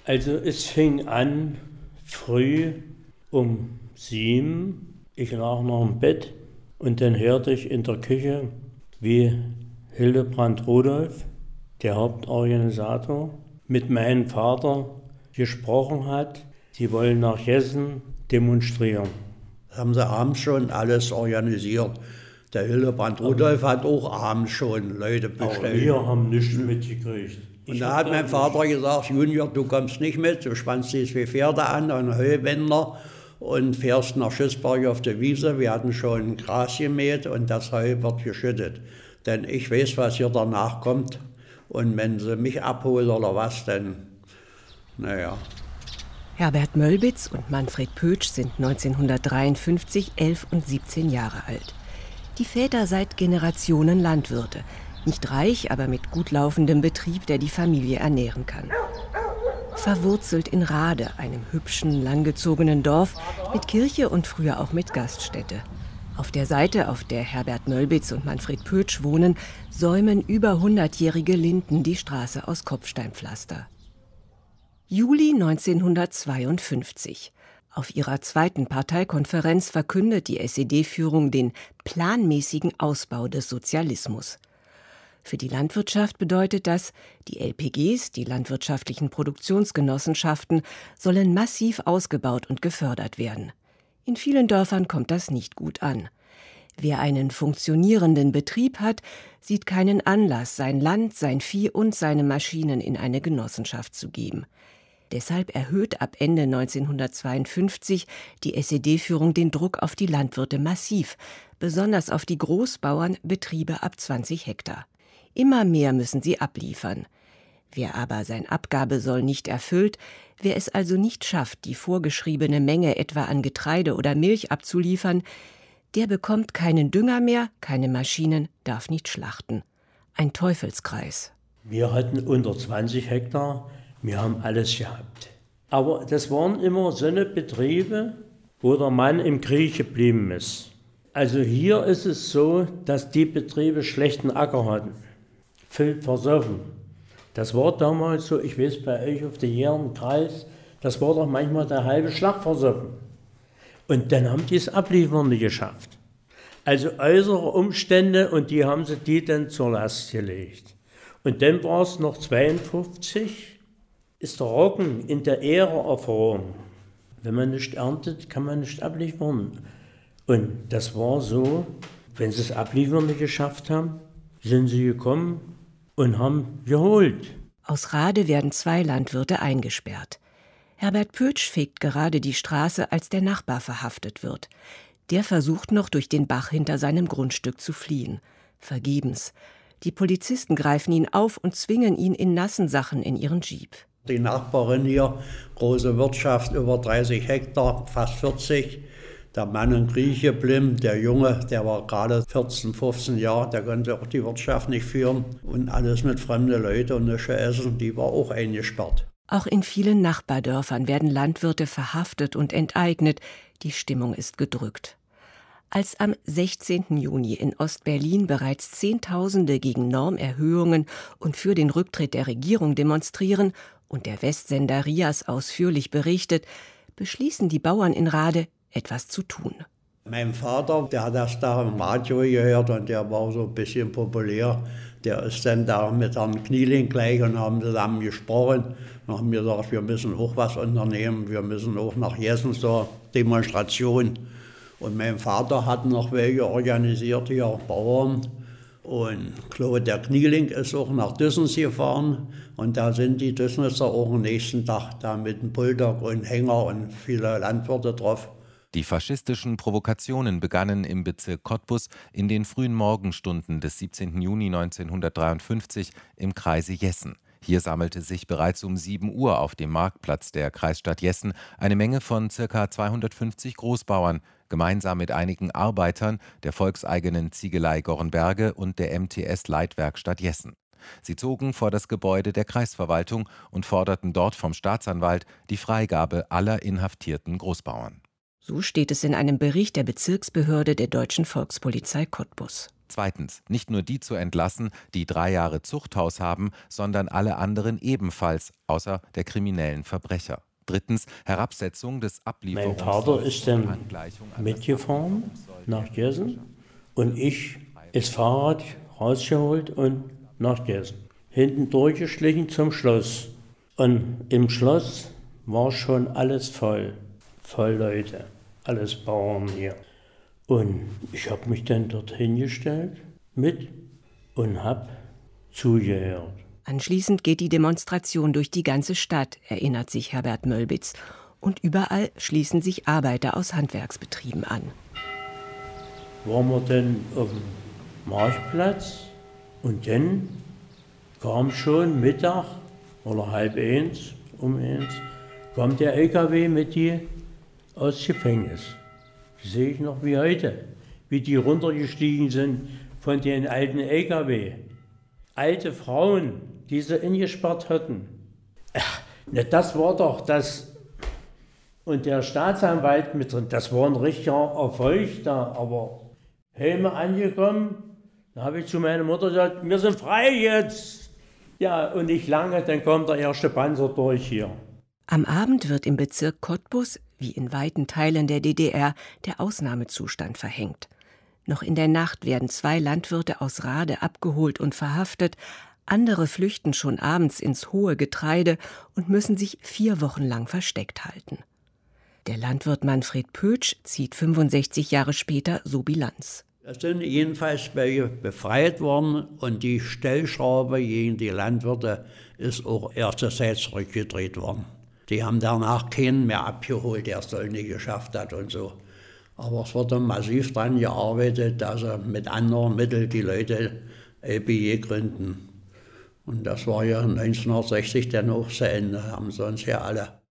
Also es fing an früh um 7. Ich lag noch im Bett und dann hörte ich in der Küche, wie Hildebrand Rudolph, der Hauptorganisator, mit meinem Vater gesprochen hat, sie wollen nach Hessen demonstrieren. Das haben sie abends schon alles organisiert. Der Hildebrand Rudolph hat auch abends schon Leute bestellt. Aber wir haben nichts mitgekriegt. Und da hat mein Vater gesagt, Junior, du kommst nicht mit, du spannst die 2 Pferde an und einen Heuwender und fährst nach Schüssberg auf der Wiese. Wir hatten schon Gras gemäht und das Heu wird geschüttet. Denn ich weiß, was hier danach kommt. Und wenn sie mich abholen oder was, dann, naja. Herbert Möllbitz und Manfred Pötsch sind 1953 11 und 17 Jahre alt. Die Väter seit Generationen Landwirte. Nicht reich, aber mit gut laufendem Betrieb, der die Familie ernähren kann. Verwurzelt in Rade, einem hübschen, langgezogenen Dorf mit Kirche und früher auch mit Gaststätte. Auf der Seite, auf der Herbert Möllbitz und Manfred Pötsch wohnen, säumen über 100-jährige Linden die Straße aus Kopfsteinpflaster. Juli 1952. Auf ihrer 2. Parteikonferenz verkündet die SED-Führung den planmäßigen Ausbau des Sozialismus. Für die Landwirtschaft bedeutet das, die LPGs, die landwirtschaftlichen Produktionsgenossenschaften, sollen massiv ausgebaut und gefördert werden. In vielen Dörfern kommt das nicht gut an. Wer einen funktionierenden Betrieb hat, sieht keinen Anlass, sein Land, sein Vieh und seine Maschinen in eine Genossenschaft zu geben. Deshalb erhöht ab Ende 1952 die SED-Führung den Druck auf die Landwirte massiv, besonders auf die Großbauern, Betriebe ab 20 Hektar. Immer mehr müssen sie abliefern. Wer aber sein Abgabesoll nicht erfüllt, wer es also nicht schafft, die vorgeschriebene Menge etwa an Getreide oder Milch abzuliefern, der bekommt keinen Dünger mehr, keine Maschinen, darf nicht schlachten. Ein Teufelskreis. Wir hatten unter 20 Hektar, wir haben alles gehabt. Aber das waren immer so eine Betriebe, wo der Mann im Krieg geblieben ist. Also hier ist es so, dass die Betriebe schlechten Acker hatten. Viel versoffen. Das war damals so, ich weiß bei euch auf der jähren Kreis, das war doch manchmal der halbe Schlag versoffen. Und dann haben die es abliefern nicht geschafft. Also äußere Umstände und die haben sie die dann zur Last gelegt. Und dann war es noch 52, ist der Roggen in der Ähre erfroren. Wenn man nicht erntet, kann man nicht abliefern. Und das war so, wenn sie es abliefern nicht geschafft haben, sind sie gekommen und haben geholt. Aus Rade werden 2 Landwirte eingesperrt. Herbert Pötsch fegt gerade die Straße, als der Nachbar verhaftet wird. Der versucht noch, durch den Bach hinter seinem Grundstück zu fliehen. Vergebens. Die Polizisten greifen ihn auf und zwingen ihn in nassen Sachen in ihren Jeep. Die Nachbarin hier, große Wirtschaft, über 30 Hektar, fast 40. Der Mann in Krieg geblieben, der Junge, der war gerade 14, 15 Jahre, der konnte auch die Wirtschaft nicht führen. Und alles mit fremden Leuten und nicht essen, die war auch eingesperrt. Auch in vielen Nachbardörfern werden Landwirte verhaftet und enteignet. Die Stimmung ist gedrückt. Als am 16. Juni in Ostberlin bereits Zehntausende gegen Normerhöhungen und für den Rücktritt der Regierung demonstrieren und der Westsender RIAS ausführlich berichtet, beschließen die Bauern in Rade, etwas zu tun. Mein Vater, der hat das da im Radio gehört und der war so ein bisschen populär. Der ist dann da mit Herrn Knieling gleich und haben zusammen gesprochen und haben gesagt, wir müssen auch was unternehmen, wir müssen auch nach Hessen zur Demonstration. Und mein Vater hat noch welche organisiert, hier Bauern. Und Claude der Knieling ist auch nach Düssens gefahren. Und da sind die Düssenser auch am nächsten Tag da mit dem Bulldog und Hänger und viele Landwirte drauf. Die faschistischen Provokationen begannen im Bezirk Cottbus in den frühen Morgenstunden des 17. Juni 1953 im Kreise Jessen. Hier sammelte sich bereits um 7 Uhr auf dem Marktplatz der Kreisstadt Jessen eine Menge von ca. 250 Großbauern, gemeinsam mit einigen Arbeitern der volkseigenen Ziegelei Gornberge und der MTS-Leitwerkstatt Jessen. Sie zogen vor das Gebäude der Kreisverwaltung und forderten dort vom Staatsanwalt die Freigabe aller inhaftierten Großbauern. So steht es in einem Bericht der Bezirksbehörde der Deutschen Volkspolizei Cottbus. Zweitens, nicht nur die zu entlassen, die 3 Jahre Zuchthaus haben, sondern alle anderen ebenfalls, außer der kriminellen Verbrecher. Drittens, Herabsetzung des Ablieferungs. Mein Vater ist dann mitgefahren nach Gießen und ich das Fahrrad rausgeholt und nach Gießen. Hinten durchgeschlichen zum Schloss. Und im Schloss war schon alles voll Leute, alles Bauern hier. Und ich habe mich dann dort hingestellt mit und habe zugehört. Anschließend geht die Demonstration durch die ganze Stadt, erinnert sich Herbert Mölbitz. Und überall schließen sich Arbeiter aus Handwerksbetrieben an. Waren wir dann auf dem Marktplatz und dann kam schon Mittag oder 12:30, um 1, kam der LKW mit die aus dem Gefängnis. Das sehe ich noch wie heute, wie die runtergestiegen sind von den alten LKW. Alte Frauen, die sie eingesperrt hatten. Das war doch das. Und der Staatsanwalt mit drin, das war ein richtiger Erfolg da, aber Helme angekommen, da habe ich zu meiner Mutter gesagt, wir sind frei jetzt. Ja, und nicht lange, dann kommt der erste Panzer durch hier. Am Abend wird im Bezirk Cottbus, wie in weiten Teilen der DDR, der Ausnahmezustand verhängt. Noch in der Nacht werden 2 Landwirte aus Rade abgeholt und verhaftet, andere flüchten schon abends ins hohe Getreide und müssen sich 4 Wochen lang versteckt halten. Der Landwirt Manfred Pötsch zieht 65 Jahre später so Bilanz. Es sind jedenfalls welche befreit worden und die Stellschraube gegen die Landwirte ist auch erst zurückgedreht worden. Die haben danach keinen mehr abgeholt, der es nicht geschafft hat und so. Aber es wurde massiv daran gearbeitet, dass sie mit anderen Mitteln die Leute LPG gründen. Und das war ja 1960 dann auch zu Ende, haben sie uns ja alle